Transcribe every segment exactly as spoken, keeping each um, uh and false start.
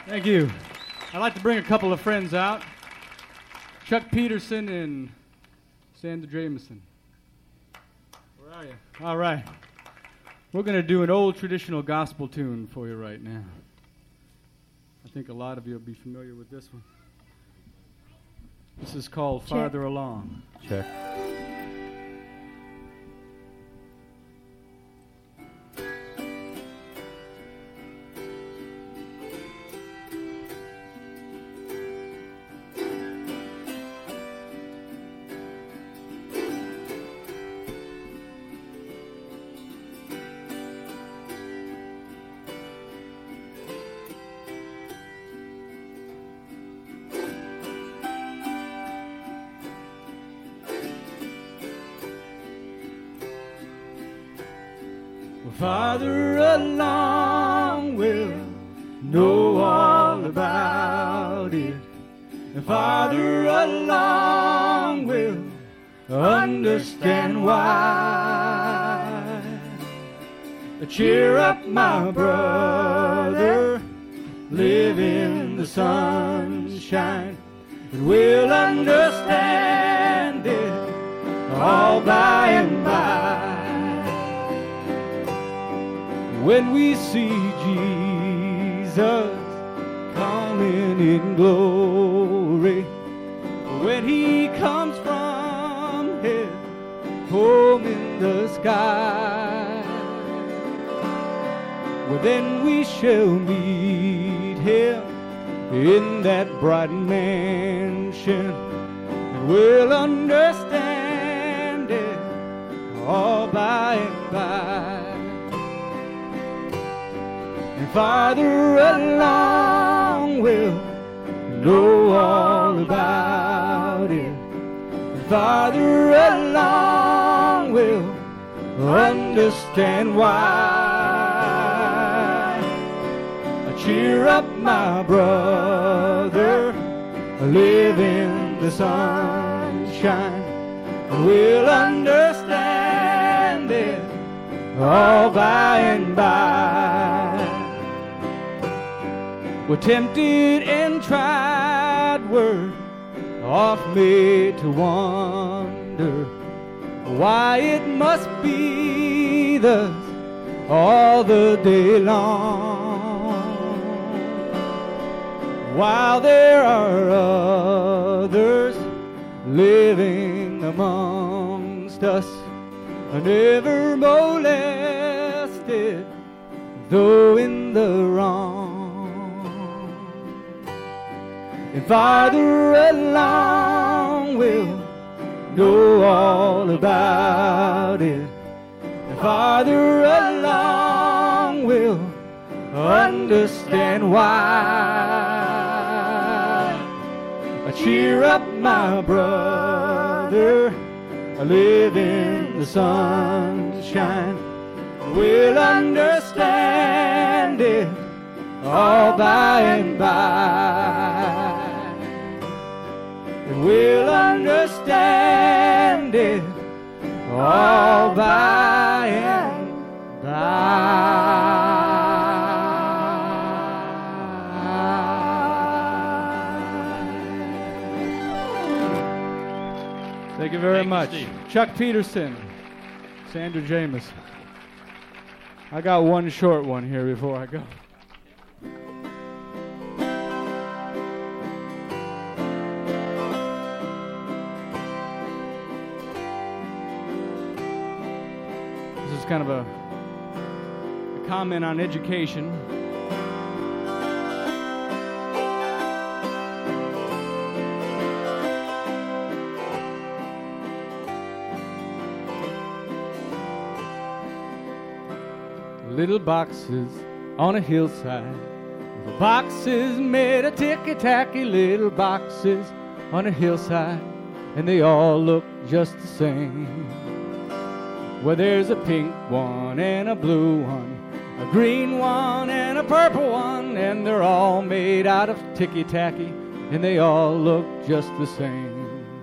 Thank you. I'd like to bring a couple of friends out. Chuck Peterson and Sandra Jameson. Where are you? All right. We're going to do an old traditional gospel tune for you right now. I think a lot of you will be familiar with this one. This is called Check. Farther Along. Check. Farther along, we'll know all about it. And farther along, we'll understand why. Cheer up, my brother, live in the sunshine, and we'll understand it all by and by. When we see Jesus coming in glory, when he comes from heaven, home in the sky, well then we shall meet him in that bright mansion, and we'll understand it all by and by. And farther along, we'll know all about it. And farther along, we'll understand why. Cheer up, my brother, live in the sunshine, and we'll understand it all by and by. We're tempted and tried, we're oft made to wonder why it must be thus all the day long, while there are others living amongst us, never molested, though in the wrong. And farther along, we'll know all about it. And farther along, we'll understand why. Cheer up, my brother, live in the sunshine. We'll understand it all by and by. And we'll understand it all by and by. Thank you very Thank you, much. Steve. Chuck Peterson, Sandra Jameson. I got one short one here before I go. This is kind of a, a comment on education. Little boxes on a hillside, the boxes made of ticky-tacky, little boxes on a hillside, and they all look just the same. Well, there's a pink one and a blue one, a green one and a purple one, and they're all made out of ticky-tacky, and they all look just the same.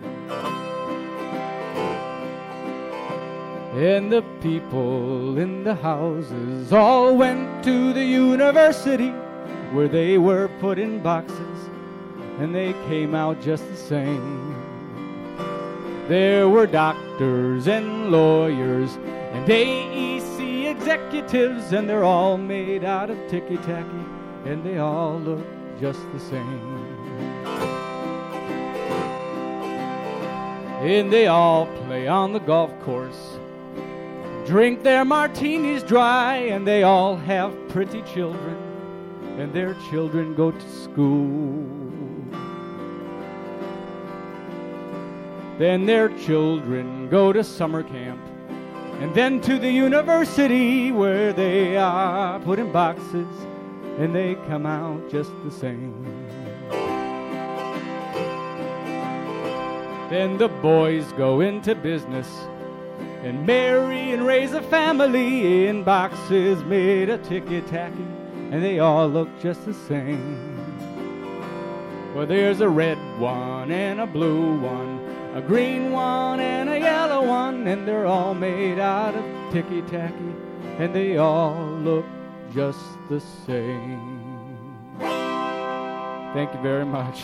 And the people in the houses all went to the university, where they were put in boxes, and they came out just the same. There were doctors and lawyers and A E C executives, and they're all made out of ticky-tacky, and they all look just the same. And they all play on the golf course, drink their martinis dry, and they all have pretty children, and their children go to school. Then their children go to summer camp, and then to the university, where they are put in boxes, and they come out just the same. Then the boys go into business and marry and raise a family in boxes made of ticky-tacky, and they all look just the same. Well, there's a red one and a blue one, a green one and a yellow one, and they're all made out of ticky-tacky, and they all look just the same. Thank you very much.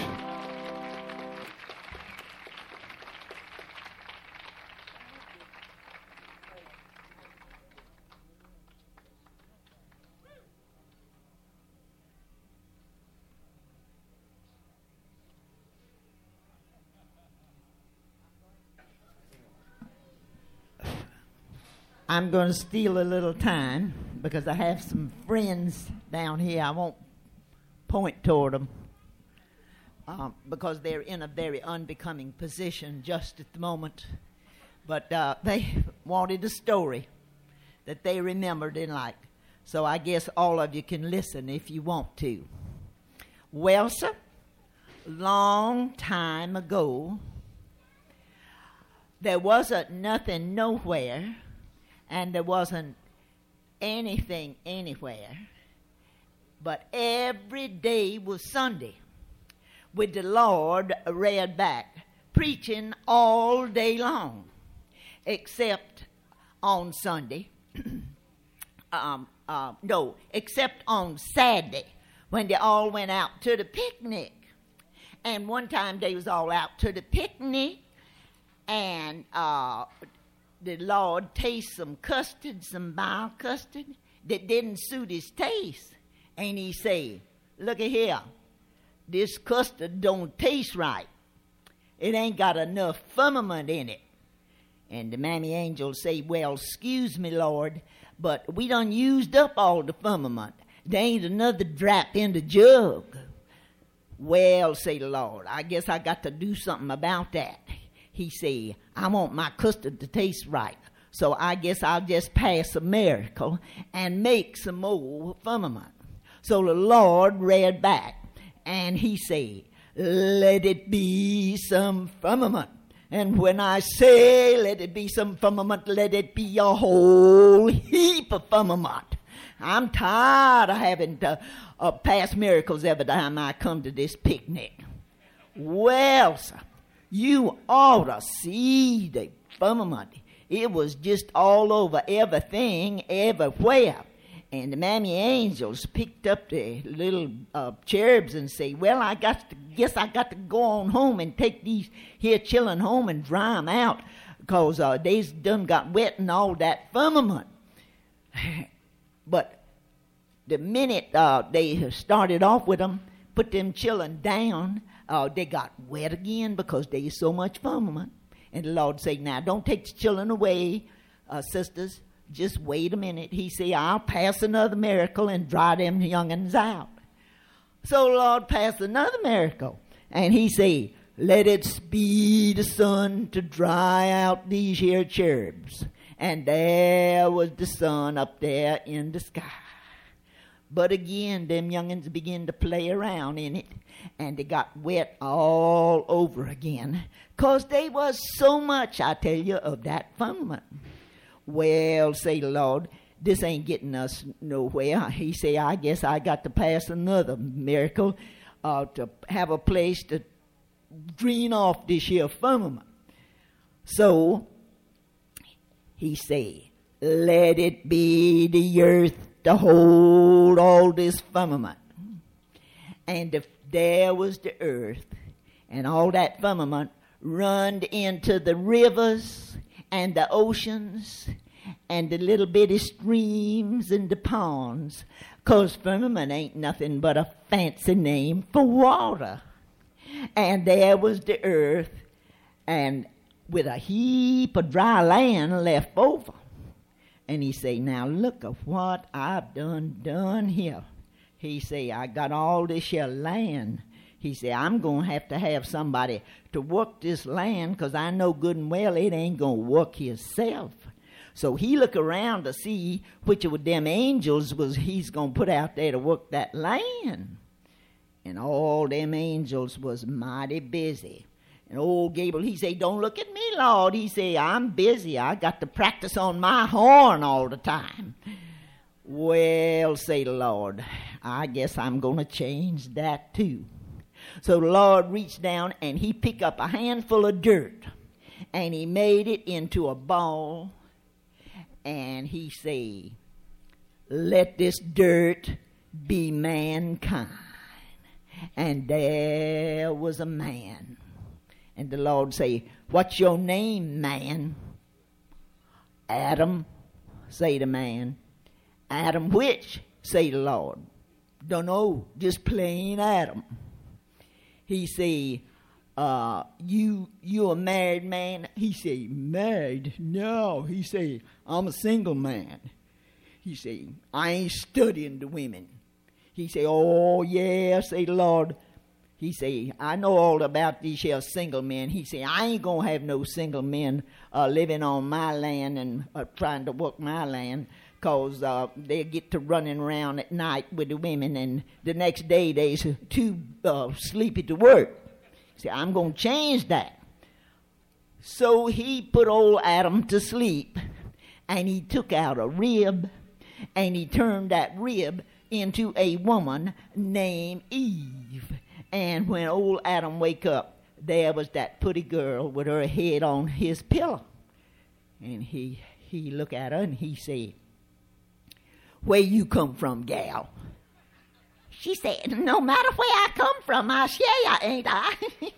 I'm going to steal a little time because I have some friends down here. I won't point toward them uh, because they're in a very unbecoming position just at the moment. But uh, they wanted a story that they remembered and liked. So I guess all of you can listen if you want to. Well, sir, long time ago, there wasn't nothing nowhere, and there wasn't anything anywhere, but every day was Sunday, with the Lord read back, preaching all day long, except on Sunday. um, uh, no, except on Saturday, when they all went out to the picnic. And one time they was all out to the picnic, and uh, the Lord tasted some custard, some mild custard, that didn't suit his taste. And he said, look at here, this custard don't taste right. It ain't got enough firmament in it. And the mammy angel say, well, excuse me, Lord, but we done used up all the firmament. There ain't another drop in the jug. Well, say the Lord, I guess I got to do something about that. He said, I want my custard to taste right, so I guess I'll just pass a miracle and make some more firmament. So the Lord read back, and he said, let it be some firmament. And when I say let it be some firmament, let it be a whole heap of firmament. I'm tired of having to uh, pass miracles every time I come to this picnic. Well, sir, you ought to see the firmament. It was just all over everything, everywhere. And the mammy angels picked up the little uh, cherubs and say, well, I got to, guess I got to go on home and take these here children home and dry them out, because uh, they's done got wet and all that firmament. But the minute uh, they started off with them, put them children down, Uh, they got wet again because there is so much firmament. And the Lord said, now, don't take the children away, uh, sisters. Just wait a minute. He said, I'll pass another miracle and dry them young'uns out. So the Lord passed another miracle. And he said, let it be the sun to dry out these here cherubs. And there was the sun up there in the sky. But again, them young'uns began to play around in it, and they got wet all over again, because they was so much, I tell you, of that firmament. Well, say the Lord, this ain't getting us nowhere. He say, I guess I got to pass another miracle uh, to have a place to drain off this here firmament. So he say, let it be the earth to hold all this firmament. and the, there was the earth, and all that firmament run into the rivers and the oceans and the little bitty streams and the ponds, 'cause firmament ain't nothing but a fancy name for water. And there was the earth, and with a heap of dry land left over. And he say, now look at what I've done done here. He say, I got all this here land. He say, I'm going to have to have somebody to work this land, 'cause I know good and well it ain't going to work himself. So he look around to see which of them angels was he's going to put out there to work that land. And all them angels was mighty busy. And old Gabriel, he say, don't look at me, Lord. He say, I'm busy. I got to practice on my horn all the time. Well, say the Lord, I guess I'm going to change that too. So the Lord reached down and he picked up a handful of dirt and he made it into a ball. And he say, let this dirt be mankind. And there was a man. And the Lord say, what's your name, man? Adam, say the man. Adam which? Say the Lord. Don't know, just plain Adam. He say, uh, you you a married man? He say, married? No. He say, I'm a single man. He say, I ain't studying the women. He say, oh yeah, say the Lord. He say, I know all about these here single men. He say, I ain't going to have no single men uh, living on my land and uh, trying to work my land, 'cause uh, they get to running around at night with the women, and the next day they's too uh, sleepy to work. He say, I'm going to change that. So he put old Adam to sleep, and he took out a rib, and he turned that rib into a woman named Eve. And when old Adam wake up, there was that pretty girl with her head on his pillow. And he he look at her and he said, where you come from, gal? She said, no matter where I come from, I share ya, ain't I?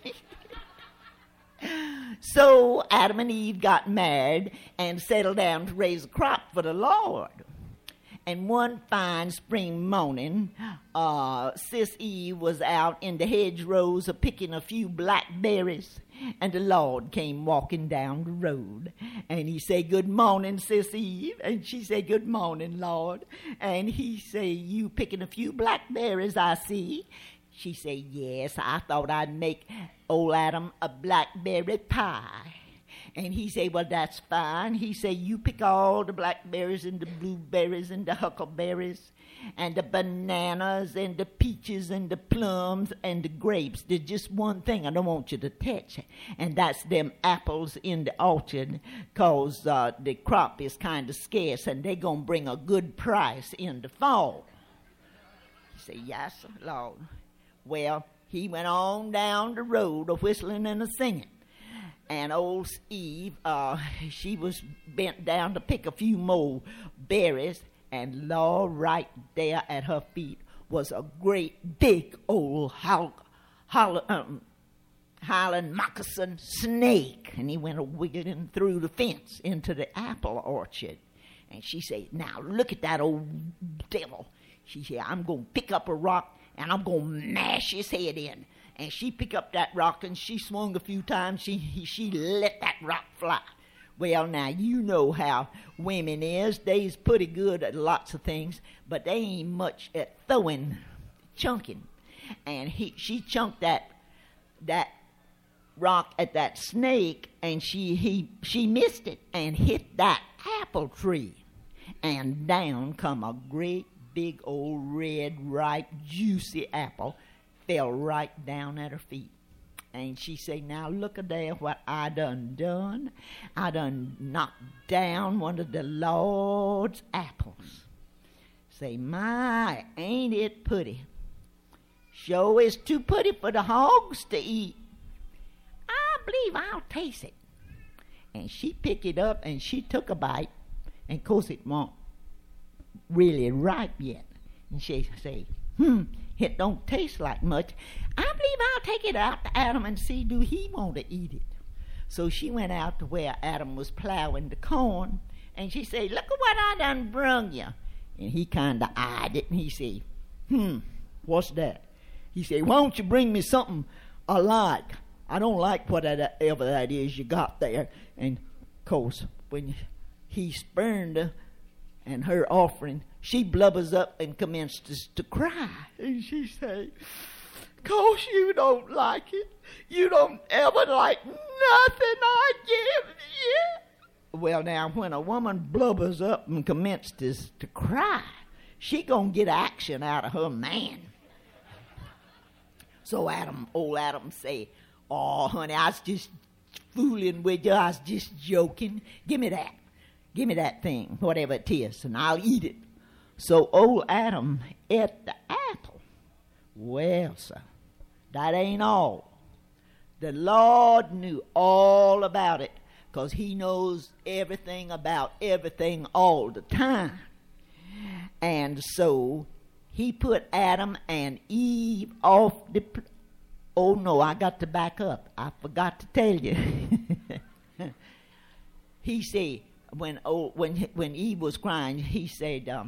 So Adam and Eve got married and settled down to raise a crop for the Lord. And one fine spring morning, uh, Sis Eve was out in the hedgerows a picking a few blackberries, and the Lord came walking down the road. And he said, good morning, Sis Eve. And she said, good morning, Lord. And he said, you picking a few blackberries, I see. She said, yes, I thought I'd make old Adam a blackberry pie. And he said, well, that's fine. He said, you pick all the blackberries and the blueberries and the huckleberries and the bananas and the peaches and the plums and the grapes. There's just one thing I don't want you to touch, and that's them apples in the orchard, 'cause uh, the crop is kind of scarce, and they're going to bring a good price in the fall. He said, yes, Lord. Well, he went on down the road a whistling and a singing. And old Eve, uh, she was bent down to pick a few more berries, and Lord, right there at her feet was a great big old howl, howl, um, howling moccasin snake. And he went wiggling through the fence into the apple orchard. And she said, now look at that old devil. She said, I'm going to pick up a rock and I'm going to mash his head in. And she picked up that rock and she swung a few times. She she let that rock fly. Well, now, you know how women is. They's pretty good at lots of things, but they ain't much at throwing, chunking. And he she chunked that that rock at that snake, and she he she missed it and hit that apple tree. And down come a great big old red, ripe, juicy apple. Fell right down at her feet. And she said, now look at there what I done done. I done knocked down one of the Lord's apples. Say, my, ain't it pretty? Sure is too pretty for the hogs to eat. I believe I'll taste it. And she picked it up and she took a bite. And of course it won't really ripe yet. And she said, hmm, It don't taste like much. I believe I'll take it out to Adam and see do he want to eat it. So she went out to where Adam was plowing the corn, and she said, look at what I done brung you. And he kind of eyed it, and he said, hmm, what's that? He said, why don't you bring me something I like? I don't like whatever that is you got there. And, of course, when he spurned her and her offering, she blubbers up and commences to cry. And she said, cause you don't like it. You don't ever like nothing I give you. Well, now, when a woman blubbers up and commences to cry, she gonna get action out of her man. So Adam, old Adam say, oh, honey, I was just fooling with you. I was just joking. Give me that. Give me that thing, whatever it is, and I'll eat it. So old Adam ate the apple. Well, sir, that ain't all. The Lord knew all about it because he knows everything about everything all the time. And so he put Adam and Eve off the... Pl- oh, no, I got to back up. I forgot to tell you. He said, when oh, when when Eve was crying, he said, um,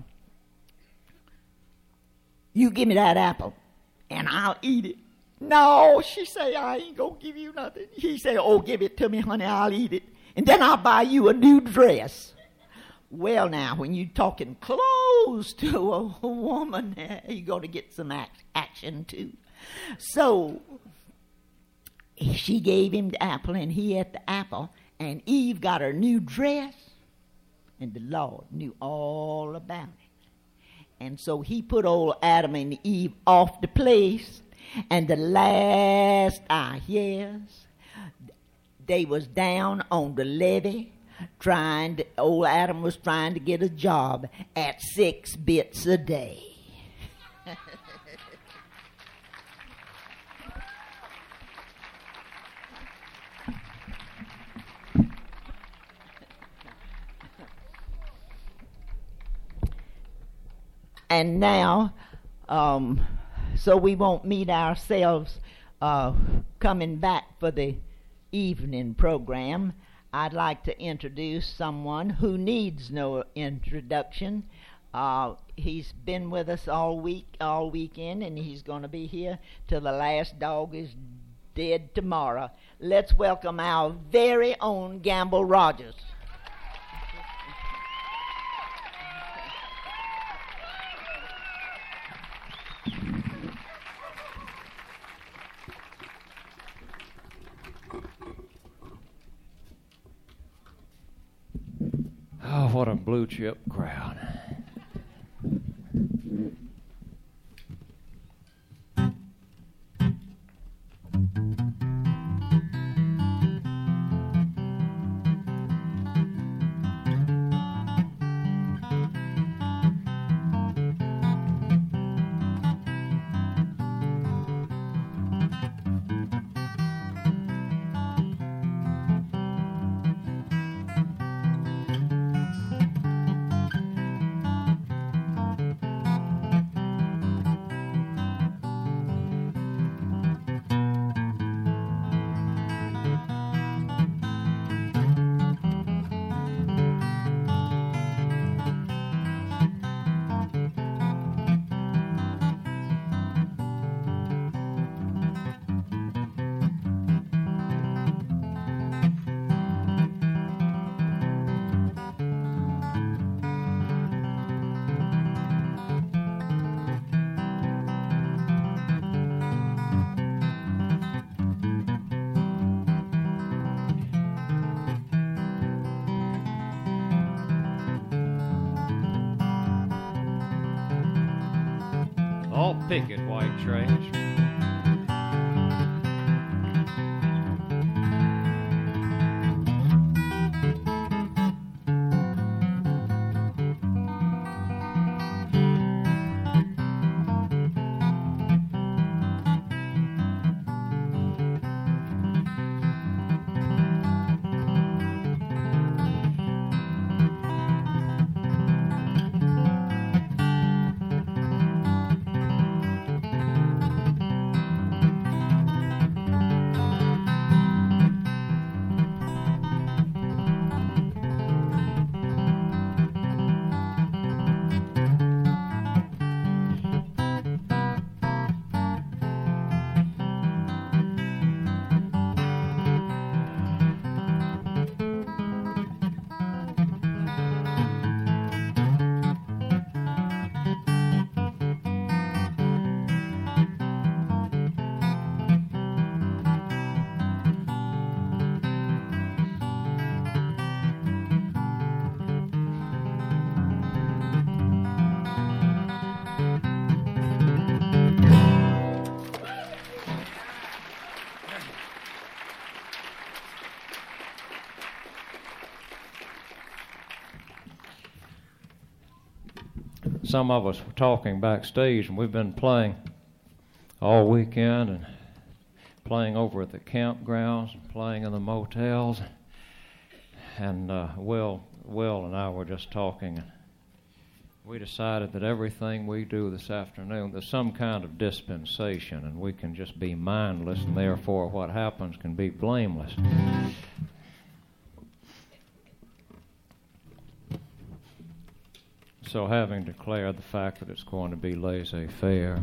you give me that apple, and I'll eat it. No, she said, I ain't going to give you nothing. He said, oh, give it to me, honey, I'll eat it. And then I'll buy you a new dress. Well, now, when you're talking clothes to a woman, you're going to get some act- action, too. So she gave him the apple, and he ate the apple, and Eve got her new dress, and the Lord knew all about it. And so he put old Adam and Eve off the place, and the last I hears, they was down on the levee, trying to, old Adam was trying to get a job at six bits a day. And now, um, so we won't meet ourselves uh, coming back for the evening program, I'd like to introduce someone who needs no introduction. Uh, he's been with us all week, all weekend, and he's going to be here till the last dog is dead tomorrow. Let's welcome our very own Gamble Rogers. Oh, what a blue chip crowd. All picket white trash. some of us were talking backstage, and we've been playing all weekend and playing over at the campgrounds and playing in the motels. And uh, Will, Will and I were just talking, and we decided that everything we do this afternoon, there's some kind of dispensation, and we can just be mindless, and therefore what happens can be blameless. So having declared the fact that it's going to be laissez-faire,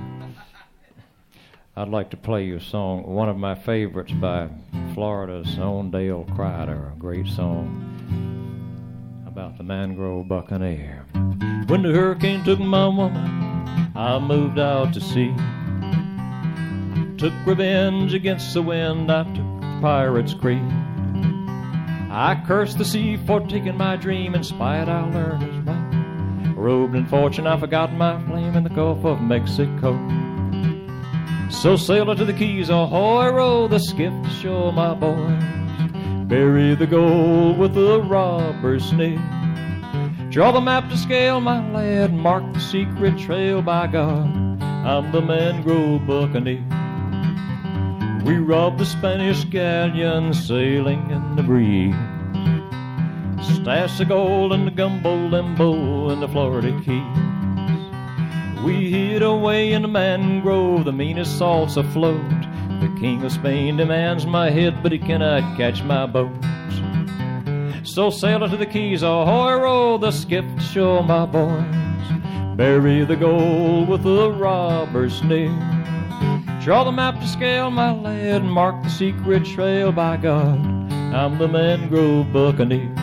I'd like to play you a song, one of my favorites by Florida's own Dale Crider, a great song about the Mangrove Buccaneer. When the hurricane took my woman, I moved out to sea. Took revenge against the wind, I took Pirates' Creek. I cursed the sea for taking my dream, in spite I learned as well. Robed in fortune, I forgot my flame in the Gulf of Mexico. So sailed to the Keys, ahoy, row the skiff to show my boys. Bury the gold with a robber's snare. Draw the map to scale, my lad, mark the secret trail, by God, I'm the Mangrove Buccaneer. We robbed the Spanish galleon sailing in the breeze. Stash the gold in the gumbo limbo in the Florida Keys. We hid away in the mangrove, the meanest salt's afloat. The King of Spain demands my head, but he cannot catch my boat. So sail to the Keys, ahoy, row the skiff to show my boys. Bury the gold with a robber's snare. Draw the map to scale, my lad, mark the secret trail, by God, I'm the Mangrove Buccaneer.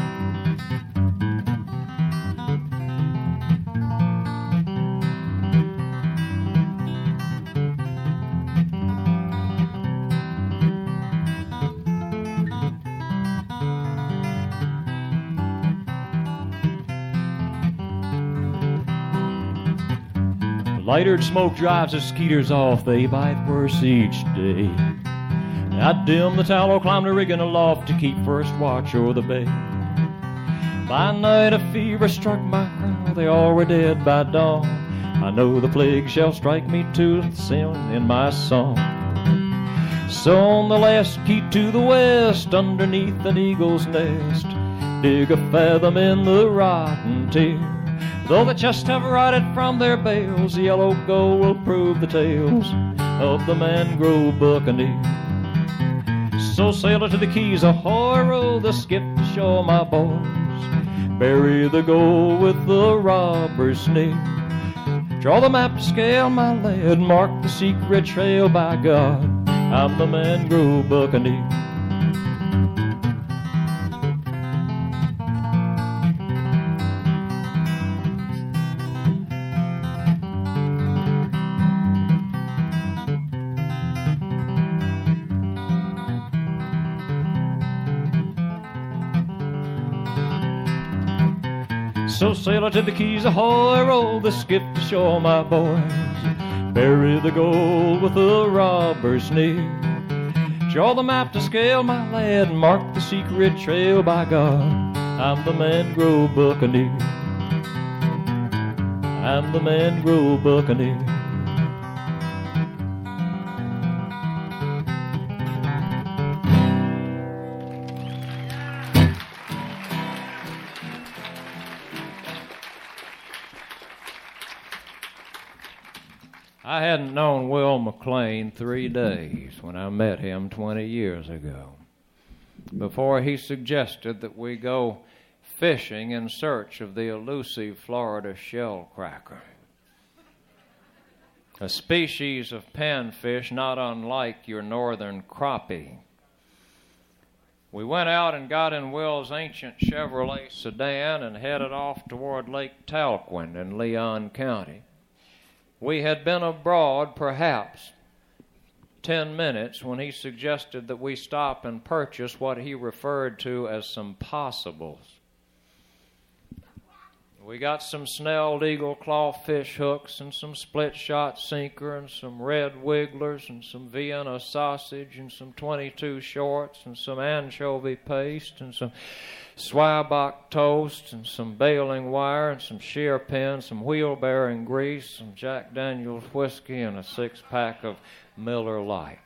Lighter smoke drives the skeeters off, they bite worse each day. I dim the tallow, climb the rigging aloft to keep first watch o'er the bay. By night a fever struck my crowd, they all were dead by dawn. I know the plague shall strike me too, sing in my song. So on the last key to the west, underneath an eagle's nest, dig a fathom in the rotten tear. Though the chests have rotted from their bales, the yellow gold will prove the tales of the Mangrove Buccaneer. So sail to the Keys, ahoy, row the skiff to show my boys. Bury the gold with the robber's snare. Draw the map to scale, my lad, mark the secret trail, by God, I'm the Mangrove Buccaneer. So sail to the Keys, ahoy, row the skiff to show my boys. Bury the gold with a robber's snare. Draw the map to scale, my lad, mark the secret trail, by God, I'm the Mangrove Buccaneer. I'm the Mangrove Buccaneer. I hadn't known Will McLean three days when I met him twenty years ago, before he suggested that we go fishing in search of the elusive Florida shellcracker, a species of panfish not unlike your northern crappie. We went out and got in Will's ancient Chevrolet sedan and headed off toward Lake Talquin in Leon County. We had been abroad perhaps ten minutes when he suggested that we stop and purchase what he referred to as some possibles. We got some snelled eagle claw fish hooks and some split shot sinker and some red wigglers and some Vienna sausage and some twenty-two shorts and some anchovy paste and some Zwieback toast and some baling wire and some shear pins, some wheel bearing grease, some Jack Daniels whiskey, and a six-pack of Miller Lite.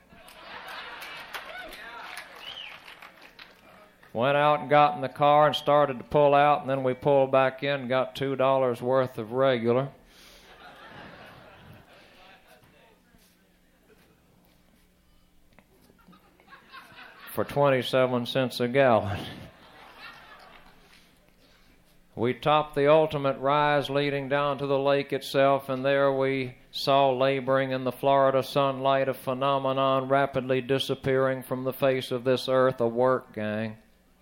Went out and got in the car and started to pull out, and then we pulled back in and got two dollars worth of regular. For twenty-seven cents a gallon. We topped the ultimate rise leading down to the lake itself, and there we saw laboring in the Florida sunlight a phenomenon rapidly disappearing from the face of this earth, a work gang.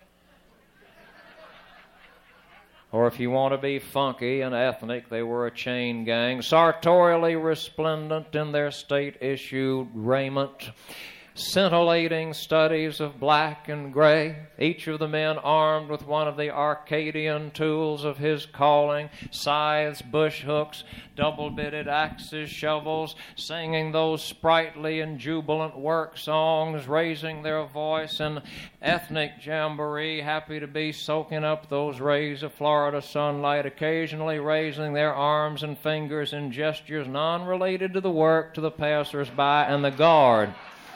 Or if you want to be funky and ethnic, they were a chain gang, sartorially resplendent in their state-issued raiment, scintillating studies of black and gray, each of the men armed with one of the Arcadian tools of his calling, scythes, bush hooks, double-bitted axes, shovels, singing those sprightly and jubilant work songs, raising their voice in ethnic jamboree, happy to be soaking up those rays of Florida sunlight, occasionally raising their arms and fingers in gestures non-related to the work to the passers-by and the guard.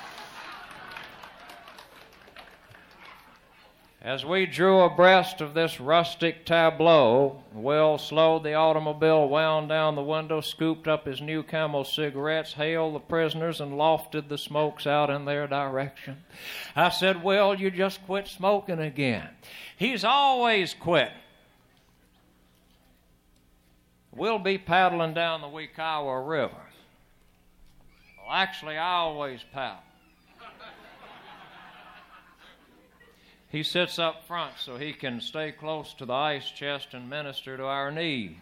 As we drew abreast of this rustic tableau, Will slowed the automobile, wound down the window, scooped up his new Camel cigarettes, hailed the prisoners, and lofted the smokes out in their direction. I said, Will, you just quit smoking again. He's always quit. We'll be paddling down the Wekiwa River. Well, actually, I always paddle. He sits up front so he can stay close to the ice chest and minister to our needs.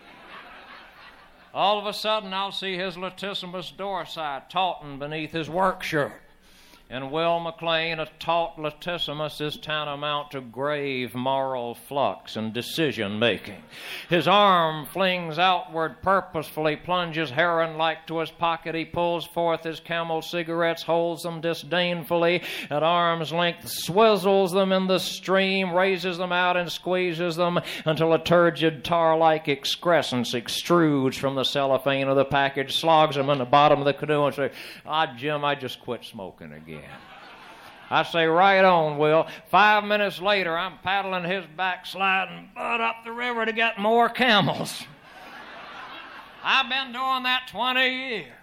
All of a sudden, I'll see his latissimus dorsi tautened beneath his work shirt. In Will McLean, a taut latissimus is tantamount to grave moral flux and decision-making. His arm flings outward purposefully, plunges heron-like to his pocket. He pulls forth his Camel cigarettes, holds them disdainfully at arm's length, swizzles them in the stream, raises them out and squeezes them until a turgid tar-like excrescence extrudes from the cellophane of the package, slogs them in the bottom of the canoe and says, Ah, Jim, I just quit smoking again. I say, right on, Will. Five minutes later, I'm paddling his backsliding butt up the river to get more camels. I've been doing that twenty years.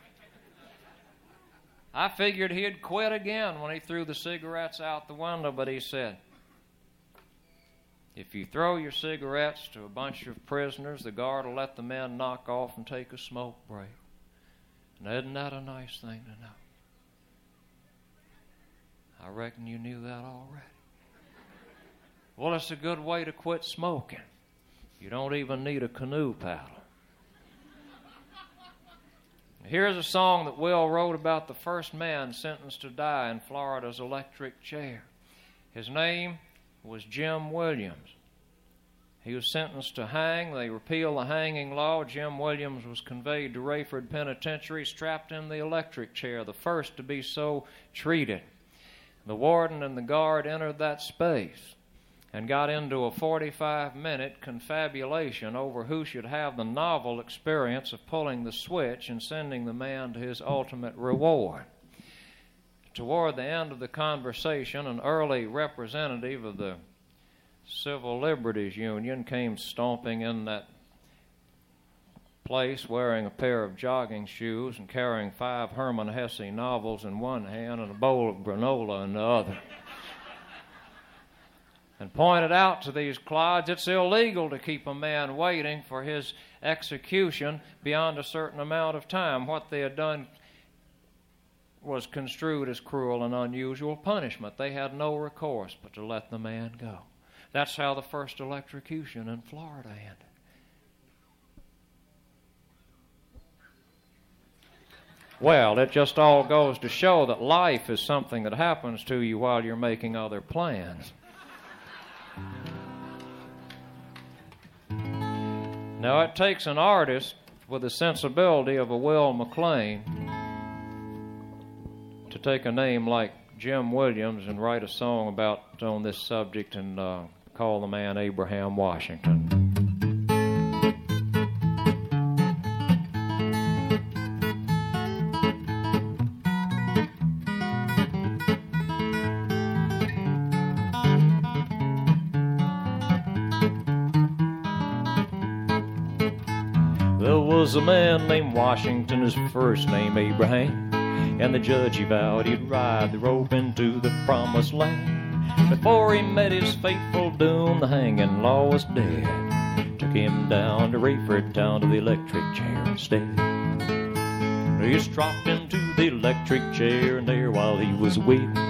I figured he'd quit again when he threw the cigarettes out the window, but he said, if you throw your cigarettes to a bunch of prisoners, the guard will let the men knock off and take a smoke break. And isn't that a nice thing to know? I reckon you knew that already. Well, it's a good way to quit smoking. You don't even need a canoe paddle. Here's a song that Will wrote about the first man sentenced to die in Florida's electric chair. His name was Jim Williams. He was sentenced to hang. They repealed the hanging law. Jim Williams was conveyed to Rayford Penitentiary, strapped in the electric chair, the first to be so treated. The warden and the guard entered that space and got into a forty-five minute confabulation over who should have the novel experience of pulling the switch and sending the man to his ultimate reward. Toward the end of the conversation, an early representative of the Civil Liberties Union came stomping in that place wearing a pair of jogging shoes and carrying five Herman Hesse novels in one hand and a bowl of granola in the other. And pointed out to these clods it's illegal to keep a man waiting for his execution beyond a certain amount of time. What they had done was construed as cruel and unusual punishment. They had no recourse but to let the man go. That's how the first electrocution in Florida ended. Well, it just all goes to show that life is something that happens to you while you're making other plans. Now, it takes an artist with the sensibility of a Will McLean to take a name like Jim Williams and write a song about on this subject and uh, call the man Abraham Washington. There was a man named Washington, his first name Abraham, and the judge he vowed he'd ride the rope into the promised land. Before he met his fateful doom, the hanging law was dead. Took him down to Rayford town to the electric chair instead. He dropped into the electric chair, and there while he was waiting,